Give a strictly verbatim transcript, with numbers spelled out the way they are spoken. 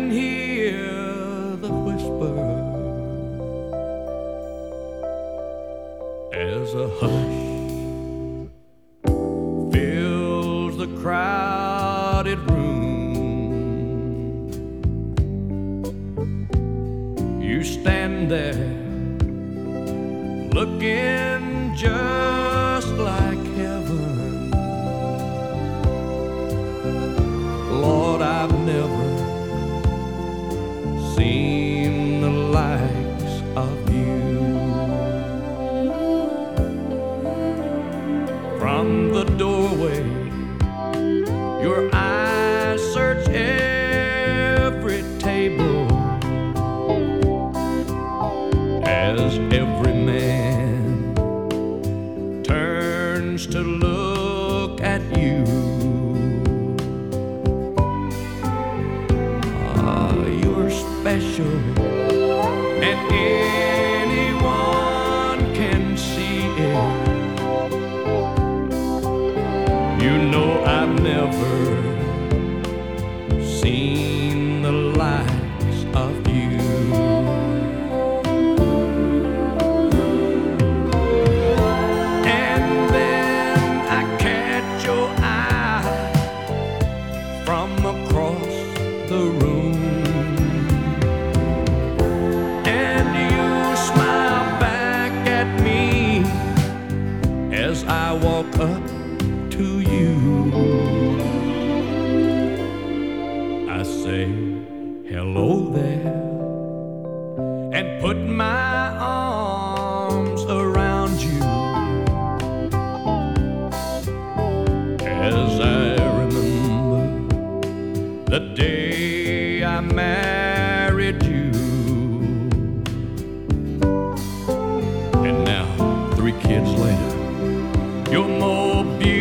can hear the whisper as a hush fills the crowded room. You stand there looking just like heaven. Lord, I've never seen the likes of you. From the doorway, your eyes search every table as every man turns to look at you. Ah, you're special, and anyone can see it. You know I've never seen the likes of you. And then I catch your eye from across the room, and you smile back at me as I walk up to you. I say hello there and put my arms around you as I remember the day I married you. And now, three kids later, you're more beautiful